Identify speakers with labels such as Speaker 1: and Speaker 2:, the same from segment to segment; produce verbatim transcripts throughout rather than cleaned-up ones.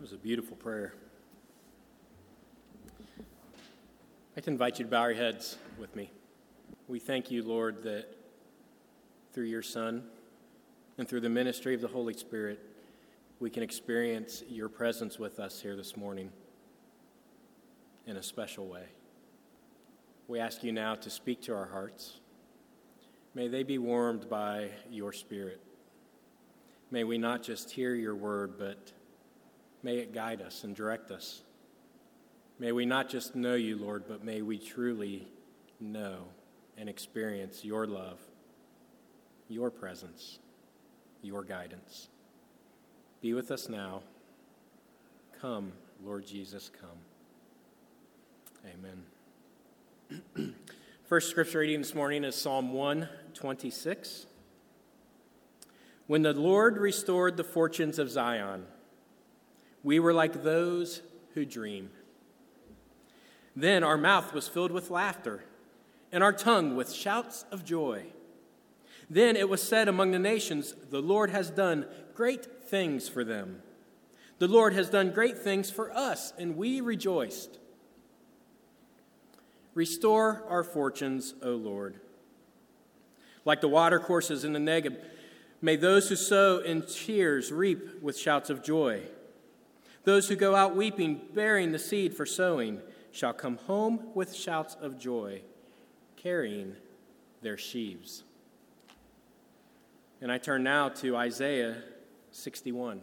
Speaker 1: was a beautiful prayer. I'd like to invite you to bow your heads with me. We thank you, Lord, that through your Son and through the ministry of the Holy Spirit, we can experience your presence with us here this morning in a special way. We ask you now to speak to our hearts. May they be warmed by your Spirit. May we not just hear your word, but may it guide us and direct us. May we not just know you, Lord, but may we truly know and experience your love, your presence, your guidance. Be with us now. Come, Lord Jesus, come. Amen. First scripture reading this morning is Psalm one twenty-six. When the Lord restored the fortunes of Zion, we were like those who dream. Then our mouth was filled with laughter, and our tongue with shouts of joy. Then it was said among the nations, the Lord has done great things for them. The Lord has done great things for us, and we rejoiced. Restore our fortunes, O Lord. Like the watercourses in the Negeb, may those who sow in tears reap with shouts of joy. Those who go out weeping, bearing the seed for sowing, shall come home with shouts of joy, carrying their sheaves. And I turn now to Isaiah sixty-one.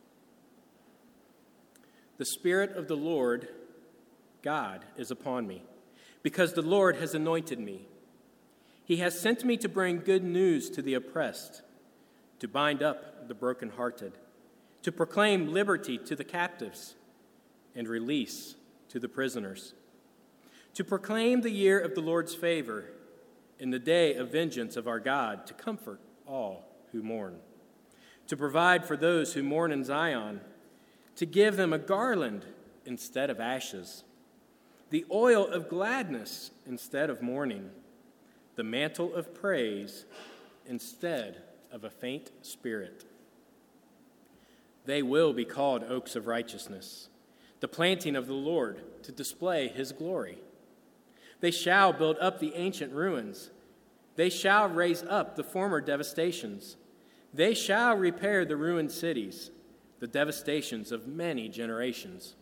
Speaker 1: The Spirit of the Lord God is upon me, because the Lord has anointed me. He has sent me to bring good news to the oppressed, to bind up the brokenhearted, to proclaim liberty to the captives and release to the prisoners, to proclaim the year of the Lord's favor and the day of vengeance of our God, to comfort all who mourn, to provide for those who mourn in Zion, to give them a garland instead of ashes, the oil of gladness instead of mourning, the mantle of praise instead of a faint spirit. They will be called oaks of righteousness, the planting of the Lord to display his glory. They shall build up the ancient ruins. They shall raise up the former devastations. They shall repair the ruined cities, the devastations of many generations.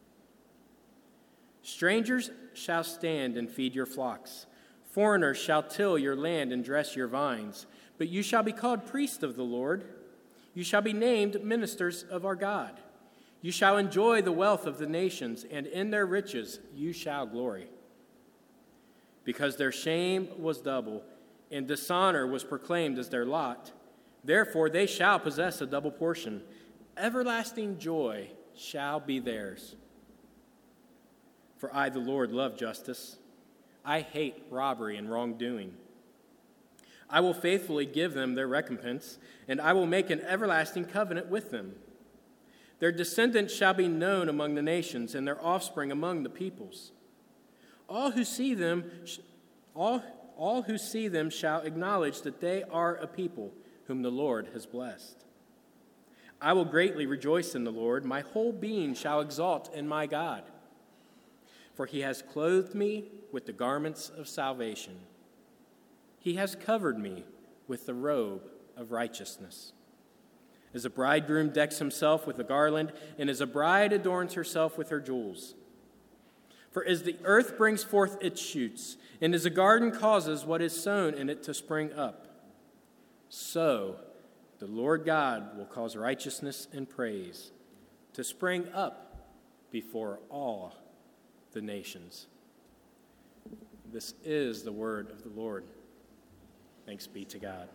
Speaker 1: Strangers shall stand and feed your flocks. Foreigners shall till your land and dress your vines. But you shall be called priests of the Lord. You shall be named ministers of our God. You shall enjoy the wealth of the nations, and in their riches you shall glory. Because their shame was double, and dishonor was proclaimed as their lot, therefore they shall possess a double portion. Everlasting joy shall be theirs. For I, the Lord, love justice. I hate robbery and wrongdoing. I will faithfully give them their recompense, and I will make an everlasting covenant with them. Their descendants shall be known among the nations, and their offspring among the peoples. All who see them, all, all who see them shall acknowledge that they are a people whom the Lord has blessed. I will greatly rejoice in the Lord. My whole being shall exult in my God. For he has clothed me with the garments of salvation. He has covered me with the robe of righteousness. As a bridegroom decks himself with a garland, and as a bride adorns herself with her jewels. For as the earth brings forth its shoots, and as a garden causes what is sown in it to spring up, so the Lord God will cause righteousness and praise to spring up before all the nations. This is the word of the Lord. Thanks be to God.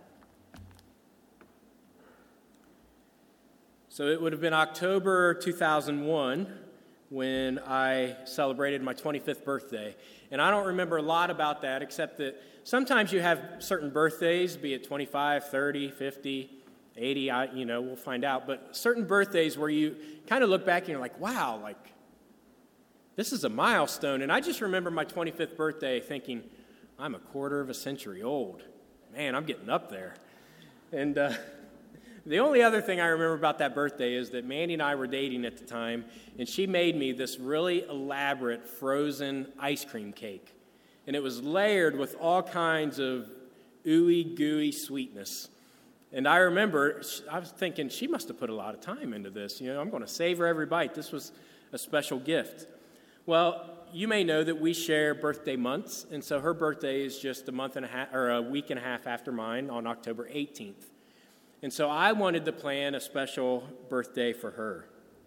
Speaker 1: So it would have been October two thousand one when I celebrated my twenty-fifth birthday. And I don't remember a lot about that, except that sometimes you have certain birthdays, be it twenty-five, thirty, fifty, eighty, I, you know, we'll find out. But certain birthdays where you kind of look back and you're like, wow, like, this is a milestone. And I just remember my twenty-fifth birthday thinking, I'm a quarter of a century old. Man, I'm getting up there. And uh, The only other thing I remember about that birthday is that Mandy and I were dating at the time, and she made me this really elaborate frozen ice cream cake. And it was layered with all kinds of ooey gooey sweetness. And I remember, I was thinking, she must have put a lot of time into this. You know, I'm going to savor every bite. This was a special gift. Well, you may know that we share birthday months, and so her birthday is just a month and a half, or a week and a half after mine on October eighteenth. And so I wanted to plan a special birthday for her.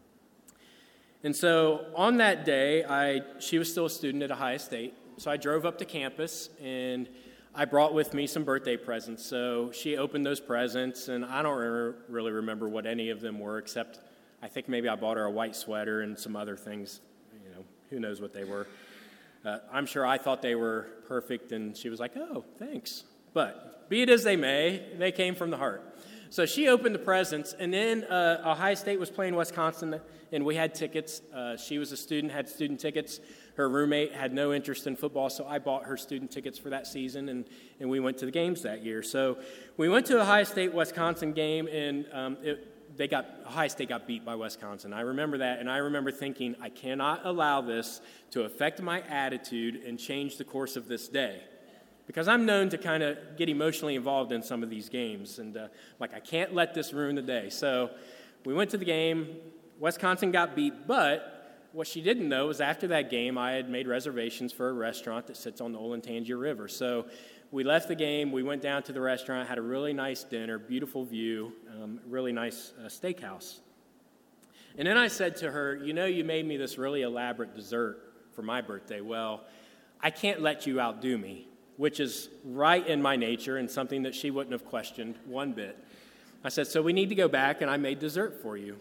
Speaker 1: And so on that day, I she was still a student at Ohio State, so I drove up to campus, and I brought with me some birthday presents. So she opened those presents, and I don't re- really remember what any of them were, except I think maybe I bought her a white sweater and some other things. You know, who knows what they were. Uh, I'm sure I thought they were perfect, and she was like, oh, thanks. But be it as they may, they came from the heart. So she opened the presents, and then uh, Ohio State was playing Wisconsin, and we had tickets. Uh, she was a student, had student tickets. Her roommate had no interest in football, so I bought her student tickets for that season, and, and we went to the games that year. So we went to the Ohio State-Wisconsin game, and um, it, they got Ohio State got beat by Wisconsin. I remember that, and I remember thinking, I cannot allow this to affect my attitude and change the course of this day. Because I'm known to kind of get emotionally involved in some of these games. And, uh, like, I can't let this ruin the day. So we went to the game. Wisconsin got beat. But what she didn't know was after that game, I had made reservations for a restaurant that sits on the Olentangy River. So we left the game. We went down to the restaurant, had a really nice dinner, beautiful view, um, really nice uh, steakhouse. And then I said to her, you know, you made me this really elaborate dessert for my birthday. Well, I can't let you outdo me, which is right in my nature and something that she wouldn't have questioned one bit. I said, so we need to go back, and I made dessert for you.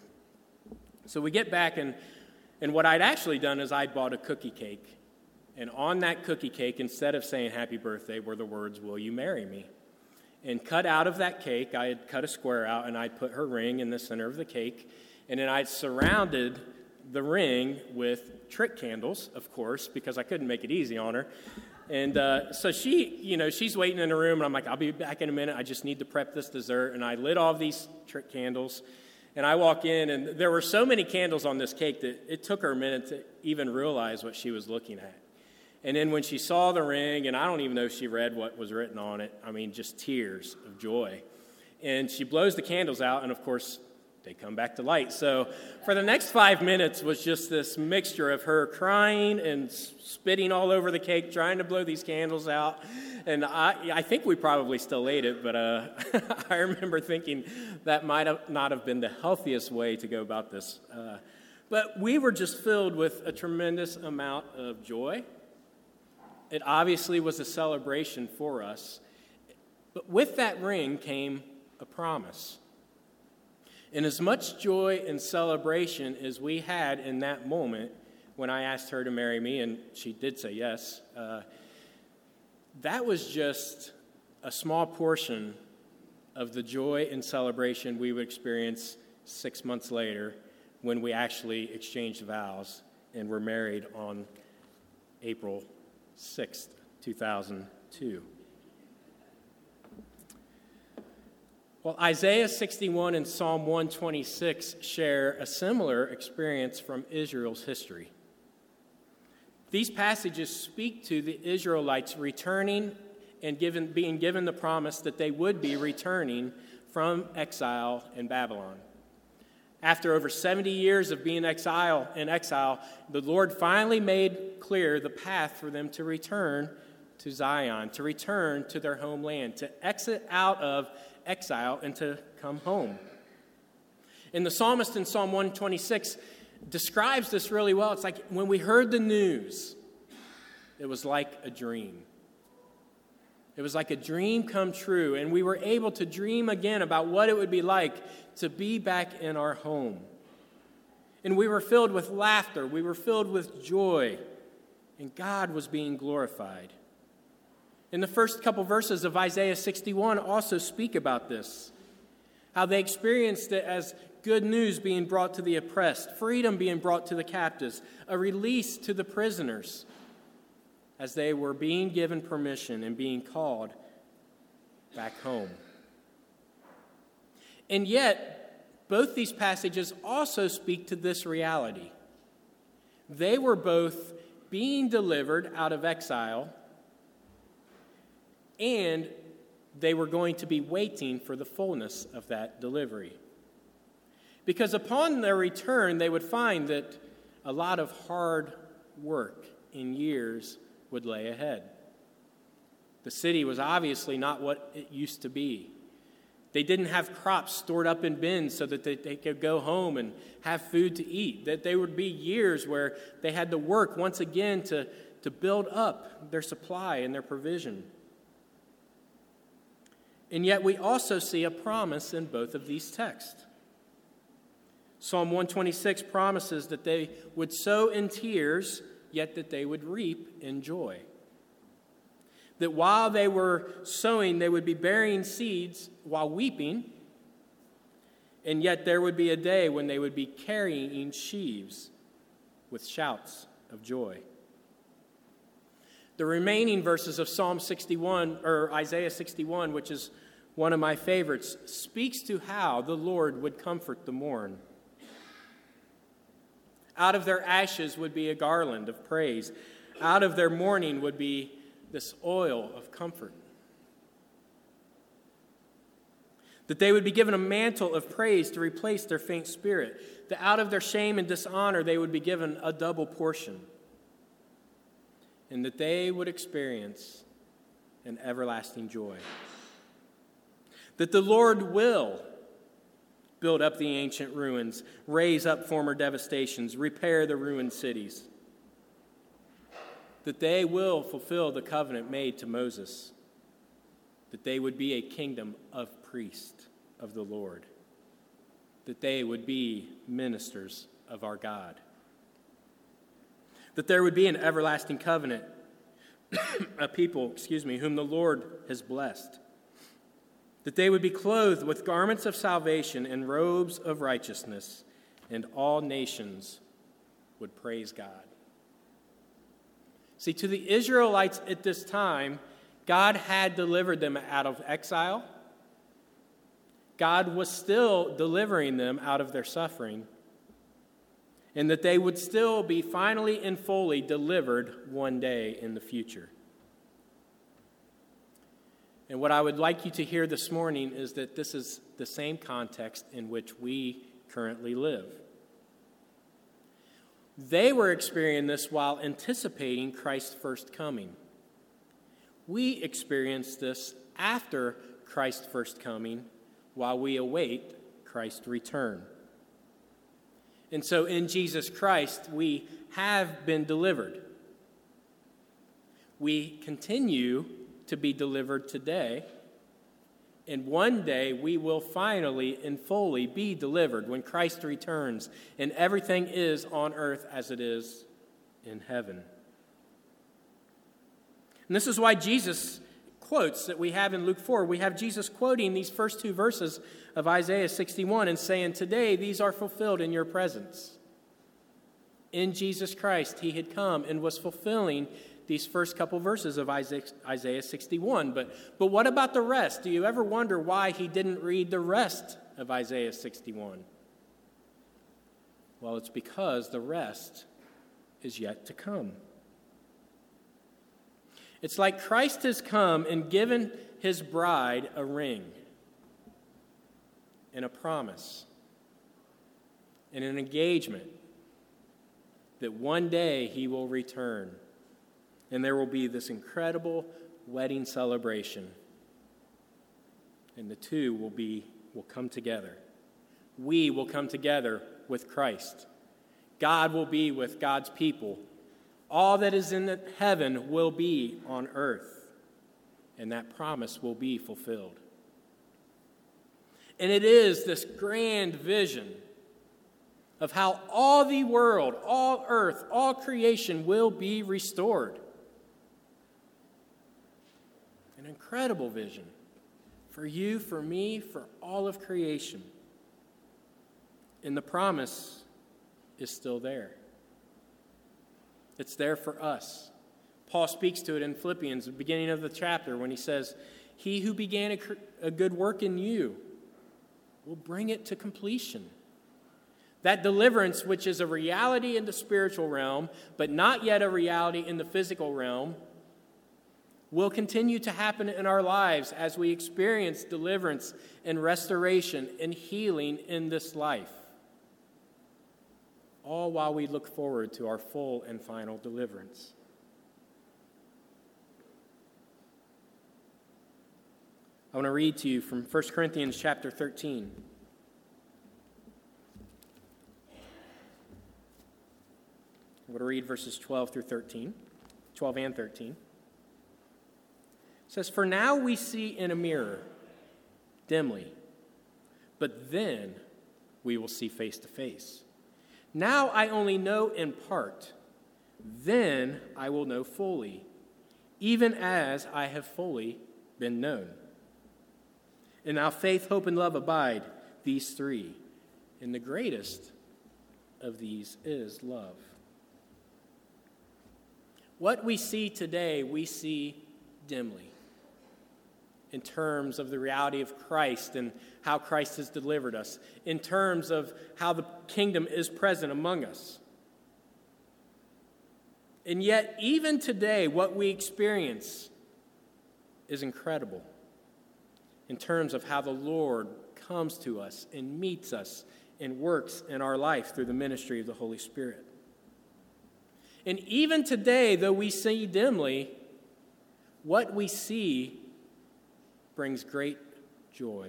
Speaker 1: So we get back, and, and what I'd actually done is I'd bought a cookie cake. And on that cookie cake, instead of saying happy birthday, were the words, will you marry me? And cut out of that cake, I had cut a square out, and I'd put her ring in the center of the cake. And then I'd surrounded the ring with trick candles, of course, because I couldn't make it easy on her. And uh, so she, you know, she's waiting in the room, and I'm like, I'll be back in a minute. I just need to prep this dessert. And I lit all these trick candles, and I walk in, and there were so many candles on this cake that it took her a minute to even realize what she was looking at. And then when she saw the ring, and I don't even know if she read what was written on it, I mean, just tears of joy. And she blows the candles out, and of course, they come back to light. So for the next five minutes was just this mixture of her crying and spitting all over the cake, trying to blow these candles out. And I, I think we probably still ate it, but uh, I remember thinking that might have not have been the healthiest way to go about this. Uh, but we were just filled with a tremendous amount of joy. It obviously was a celebration for us. But with that ring came a promise. And as much joy and celebration as we had in that moment when I asked her to marry me, and she did say yes, uh, that was just a small portion of the joy and celebration we would experience six months later when we actually exchanged vows and were married on April sixth, two thousand two. Well, Isaiah sixty-one and Psalm one twenty-six share a similar experience from Israel's history. These passages speak to the Israelites returning and given, being given the promise that they would be returning from exile in Babylon. After over seventy years of being exile in exile, the Lord finally made clear the path for them to return to Zion, to return to their homeland, to exit out of exile and to come home. And the psalmist in Psalm one twenty-six describes this really well. It's like when we heard the news, it was like a dream. It was like a dream come true, and we were able to dream again about what it would be like to be back in our home. And we were filled with laughter. We were filled with joy, and God was being glorified. And the first couple verses of Isaiah sixty-one also speak about this, how they experienced it as good news being brought to the oppressed, freedom being brought to the captives, a release to the prisoners, as they were being given permission and being called back home. And yet, both these passages also speak to this reality. They were both being delivered out of exile, and they were going to be waiting for the fullness of that delivery. Because upon their return, they would find that a lot of hard work in years would lay ahead. The city was obviously not what it used to be. They didn't have crops stored up in bins so that they, they could go home and have food to eat. That there would be years where they had to work once again to, to build up their supply and their provision. And yet we also see a promise in both of these texts. Psalm one twenty-six promises that they would sow in tears, yet that they would reap in joy. That while they were sowing, they would be bearing seeds while weeping, and yet there would be a day when they would be carrying sheaves with shouts of joy. The remaining verses of Psalm sixty-one, or Isaiah sixty-one, which is one of my favorites, speaks to how the Lord would comfort the mourn. Out of their ashes would be a garland of praise. Out of their mourning would be this oil of comfort. That they would be given a mantle of praise to replace their faint spirit. That out of their shame and dishonor they would be given a double portion. And that they would experience an everlasting joy. That the Lord will build up the ancient ruins, raise up former devastations, repair the ruined cities. That they will fulfill the covenant made to Moses. That they would be a kingdom of priests of the Lord. That they would be ministers of our God. That there would be an everlasting covenant, a people, excuse me, whom the Lord has blessed. That they would be clothed with garments of salvation and robes of righteousness, and all nations would praise God. See, to the Israelites at this time, God had delivered them out of exile. God was still delivering them out of their suffering, and that they would still be finally and fully delivered one day in the future. And what I would like you to hear this morning is that this is the same context in which we currently live. They were experiencing this while anticipating Christ's first coming. We experience this after Christ's first coming while we await Christ's return. And so in Jesus Christ, we have been delivered. We continue to be delivered today, and one day we will finally and fully be delivered when Christ returns and everything is on earth as it is in heaven. And this is why Jesus quotes that we have in Luke four. We have Jesus quoting these first two verses of Isaiah sixty-one and saying, "Today these are fulfilled in your presence." In Jesus Christ, he had come and was fulfilling these first couple verses of Isaiah sixty-one. But, but what about the rest? Do you ever wonder why he didn't read the rest of Isaiah sixty-one? Well, it's because the rest is yet to come. It's like Christ has come and given his bride a ring and a promise and an engagement that one day he will return. And there will be this incredible wedding celebration. And the two will be will come together. We will come together with Christ. God will be with God's people. All that is in heaven will be on earth. And that promise will be fulfilled. And it is this grand vision of how all the world, all earth, all creation will be restored. An incredible vision for you, for me, for all of creation. And the promise is still there. It's there for us. Paul speaks to it in Philippians, the beginning of the chapter, when he says, "He who began a, a good work in you will bring it to completion. That deliverance, which is a reality in the spiritual realm, but not yet a reality in the physical realm, will continue to happen in our lives as we experience deliverance and restoration and healing in this life, all while we look forward to our full and final deliverance. I want to read to you from First Corinthians chapter thirteen. I'm going to read verses twelve through thirteen, twelve and thirteen. It says, "For now we see in a mirror, dimly, but then we will see face to face. Now I only know in part, then I will know fully, even as I have fully been known. And now faith, hope, and love abide, these three, and the greatest of these is love." What we see today, we see dimly in terms of the reality of Christ and how Christ has delivered us, in terms of how the kingdom is present among us. And yet, even today, what we experience is incredible in terms of how the Lord comes to us and meets us and works in our life through the ministry of the Holy Spirit. And even today, though we see dimly, what we see brings great joy,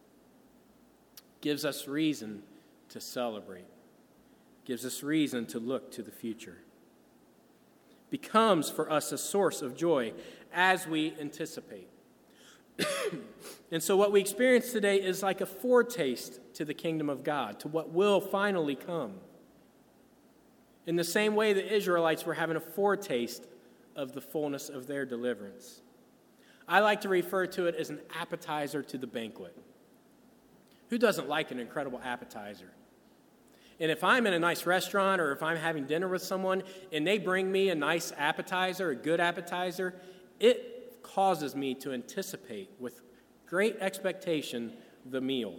Speaker 1: gives us reason to celebrate, gives us reason to look to the future, becomes for us a source of joy as we anticipate. And so what we experience today is like a foretaste to the kingdom of God, to what will finally come. In the same way the Israelites were having a foretaste of the fullness of their deliverance. I like to refer to it as an appetizer to the banquet. Who doesn't like an incredible appetizer? And if I'm in a nice restaurant or if I'm having dinner with someone and they bring me a nice appetizer, a good appetizer, it causes me to anticipate with great expectation the meal.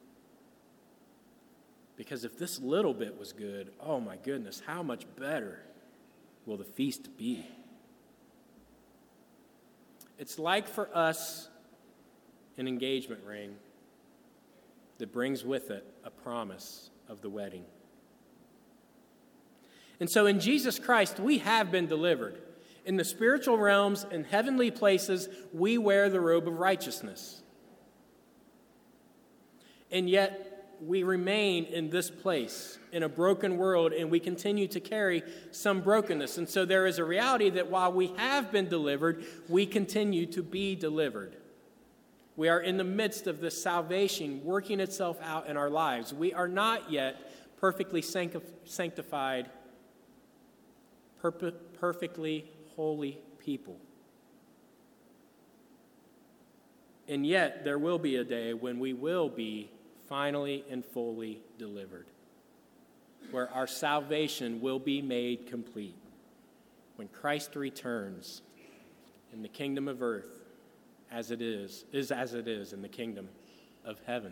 Speaker 1: Because if this little bit was good, oh my goodness, how much better will the feast be? It's like for us an engagement ring that brings with it a promise of the wedding. And so in Jesus Christ, we have been delivered. In the spiritual realms and heavenly places, we wear the robe of righteousness. And yet, we remain in this place, in a broken world, and we continue to carry some brokenness. And so there is a reality that while we have been delivered, we continue to be delivered. We are in the midst of this salvation working itself out in our lives. We are not yet perfectly sanctified, perfectly holy people. And yet there will be a day when we will be finally and fully delivered, where our salvation will be made complete when Christ returns in the kingdom of earth as it is, is as it is in the kingdom of heaven.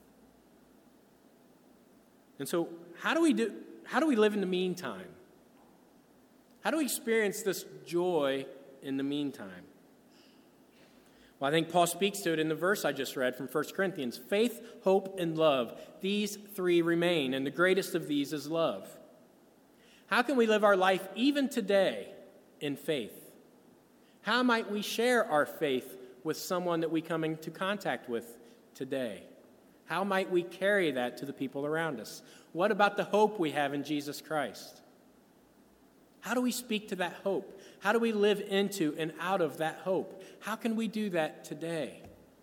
Speaker 1: And so how do we do, how do we live in the meantime? How do we experience this joy in the meantime? Well, I think Paul speaks to it in the verse I just read from First Corinthians. Faith, hope, and love. These three remain, and the greatest of these is love. How can we live our life even today in faith? How might we share our faith with someone that we come into contact with today? How might we carry that to the people around us? What about the hope we have in Jesus Christ? How do we speak to that hope? How do we live into and out of that hope? How can we do that today?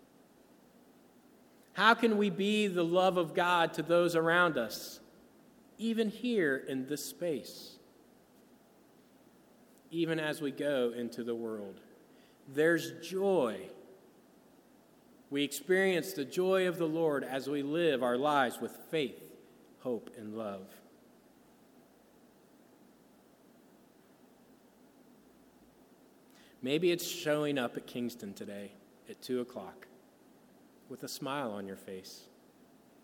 Speaker 1: How can we be the love of God to those around us, even here in this space, even as we go into the world? There's joy. We experience the joy of the Lord as we live our lives with faith, hope, and love. Maybe it's showing up at Kingston today at two o'clock with a smile on your face.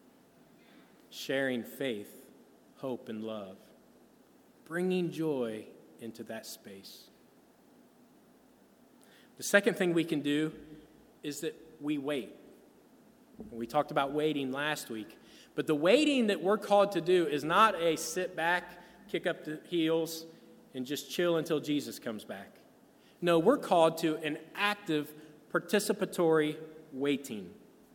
Speaker 1: sharing faith, hope, and love, bringing joy into that space. The second thing we can do is that we wait. We talked about waiting last week, but the waiting that we're called to do is not a sit back, kick up the heels, and just chill until Jesus comes back. No, we're called to an active, participatory waiting.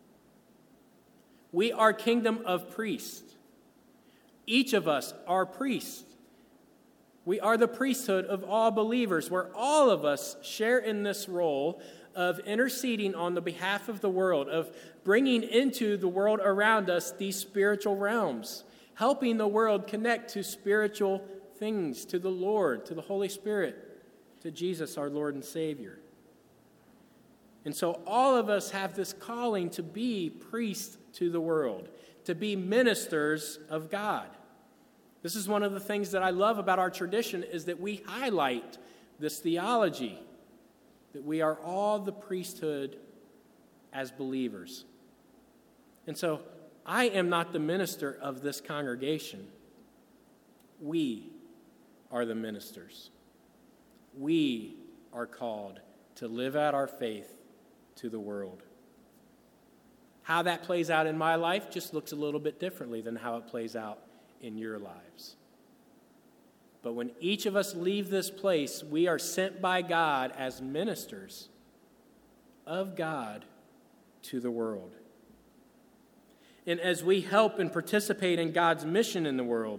Speaker 1: We are kingdom of priests. Each of us are priests. We are the priesthood of all believers, where all of us share in this role of interceding on the behalf of the world, of bringing into the world around us these spiritual realms, helping the world connect to spiritual things, to the Lord, to the Holy Spirit, to Jesus, our Lord and Savior. And so all of us have this calling to be priests to the world, to be ministers of God. This is one of the things that I love about our tradition, is that we highlight this theology, that we are all the priesthood as believers. And so I am not the minister of this congregation. We are the ministers. We are called to live out our faith to the world. How that plays out in my life just looks a little bit differently than how it plays out in your lives. But when each of us leave this place, we are sent by God as ministers of God to the world. And as we help and participate in God's mission in the world,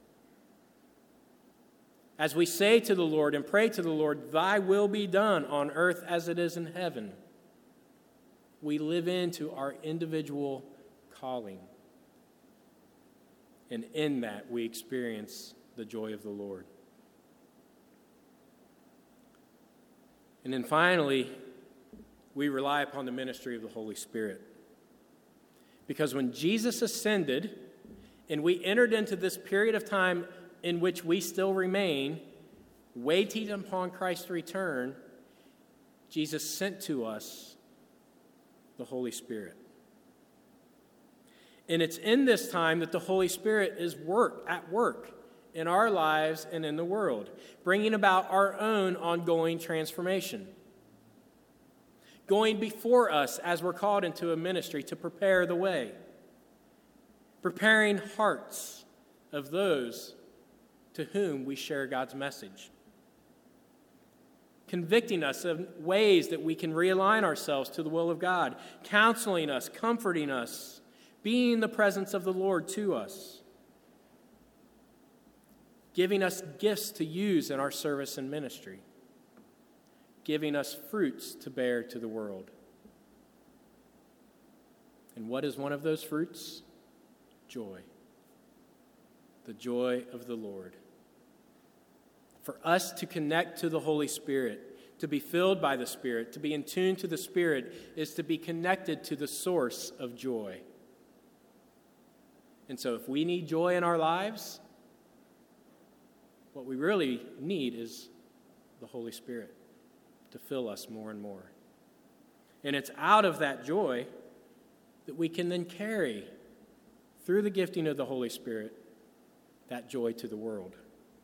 Speaker 1: as we say to the Lord and pray to the Lord, "Thy will be done on earth as it is in heaven," we live into our individual calling. And in that, we experience the joy of the Lord. And then finally, we rely upon the ministry of the Holy Spirit. Because when Jesus ascended and we entered into this period of time in which we still remain, waiting upon Christ's return, Jesus sent to us the Holy Spirit. And it's in this time that the Holy Spirit is work at work in our lives and in the world, bringing about our own ongoing transformation. Going before us as we're called into a ministry to prepare the way. Preparing hearts of those to whom we share God's message. Convicting us of ways that we can realign ourselves to the will of God. Counseling us, comforting us, being the presence of the Lord to us. Giving us gifts to use in our service and ministry. Giving us fruits to bear to the world. And what is one of those fruits? Joy. The joy of the Lord. For us to connect to the Holy Spirit, to be filled by the Spirit, to be in tune to the Spirit, is to be connected to the source of joy. And so if we need joy in our lives, what we really need is the Holy Spirit to fill us more and more. And it's out of that joy that we can then carry, through the gifting of the Holy Spirit, that joy to the world.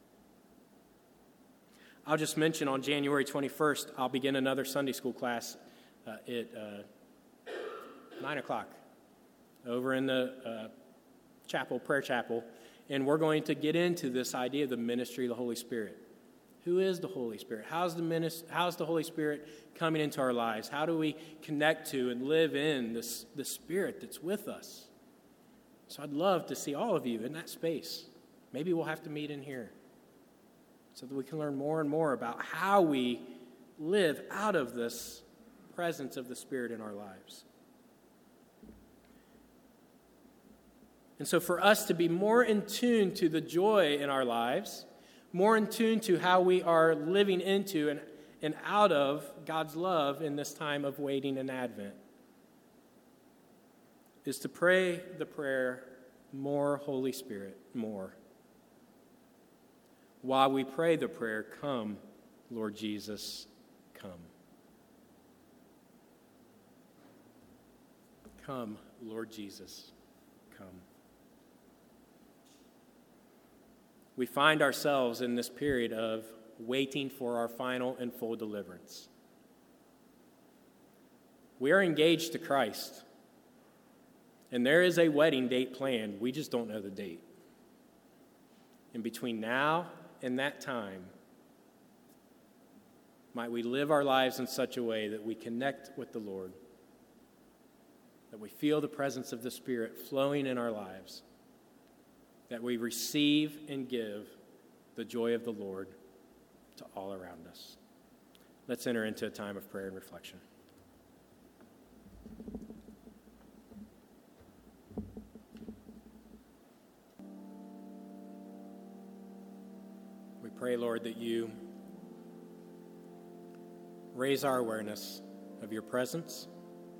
Speaker 1: I'll just mention on January twenty-first, I'll begin another Sunday school class uh, at uh, nine o'clock over in the uh, chapel, prayer chapel, and we're going to get into this idea of the ministry of the Holy Spirit. Who is the Holy Spirit? How's the minis- How's the Holy Spirit coming into our lives? How do we connect to and live in this, the Spirit that's with us? So I'd love to see all of you in that space. Maybe we'll have to meet in here so that we can learn more and more about how we live out of this presence of the Spirit in our lives. And so for us to be more in tune to the joy in our lives, more in tune to how we are living into and, and out of God's love in this time of waiting and Advent, is to pray the prayer, "More Holy Spirit, more." While we pray the prayer, "Come, Lord Jesus, come." Come, Lord Jesus, come. we find ourselves in this period of waiting for our final and full deliverance. We are engaged to Christ, and there is a wedding date planned. We just don't know the date. And between now and that time, might we live our lives in such a way that we connect with the Lord, that we feel the presence of the Spirit flowing in our lives, that we receive and give the joy of the Lord to all around us. Let's enter into a time of prayer and reflection. We pray, Lord, that you raise our awareness of your presence.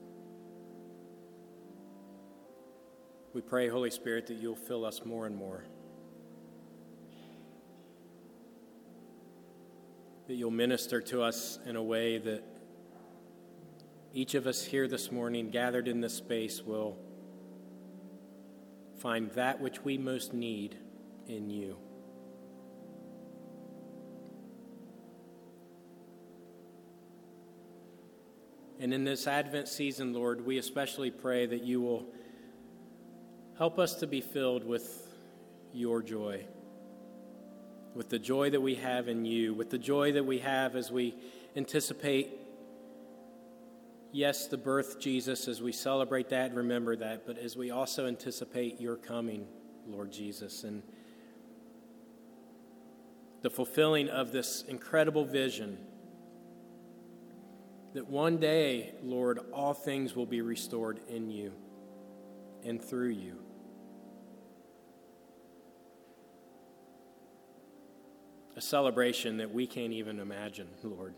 Speaker 1: We pray, Holy Spirit, that you'll fill us more and more. That you'll minister to us in a way that each of us here this morning, gathered in this space, will find that which we most need in you. And in this Advent season, Lord, we especially pray that you will help us to be filled with your joy, with the joy that we have in you, with the joy that we have as we anticipate, yes, the birth of Jesus, as we celebrate that and remember that, but as we also anticipate your coming, Lord Jesus, and the fulfilling of this incredible vision that one day, Lord, all things will be restored in you and through you. A celebration that we can't even imagine, Lord.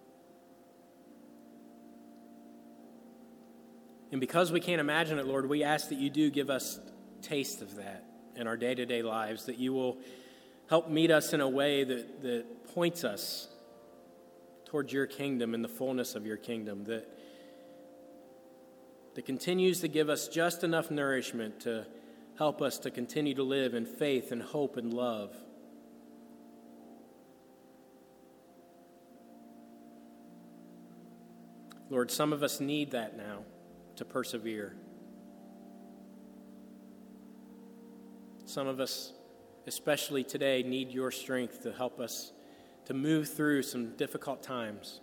Speaker 1: And because we can't imagine it, Lord, we ask that you do give us taste of that in our day-to-day lives, that you will help meet us in a way that, that points us towards your kingdom and the fullness of your kingdom, that, that continues to give us just enough nourishment to help us to continue to live in faith and hope and love. Lord, some of us need that now to persevere. Some of us, especially today, need your strength to help us to move through some difficult times.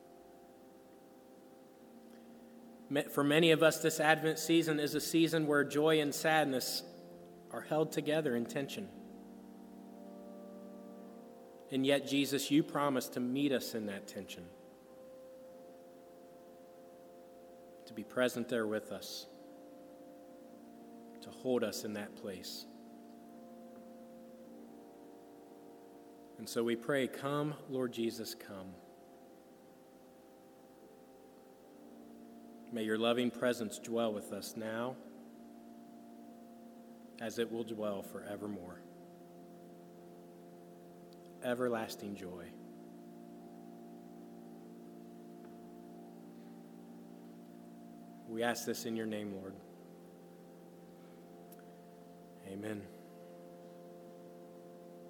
Speaker 1: For many of us, this Advent season is a season where joy and sadness are held together in tension. And yet, Jesus, you promise to meet us in that tension, to be present there with us, to hold us in that place. And so we pray, come, Lord Jesus, come. May your loving presence dwell with us now, as it will dwell forevermore. Everlasting joy. We ask this in your name, Lord. Amen.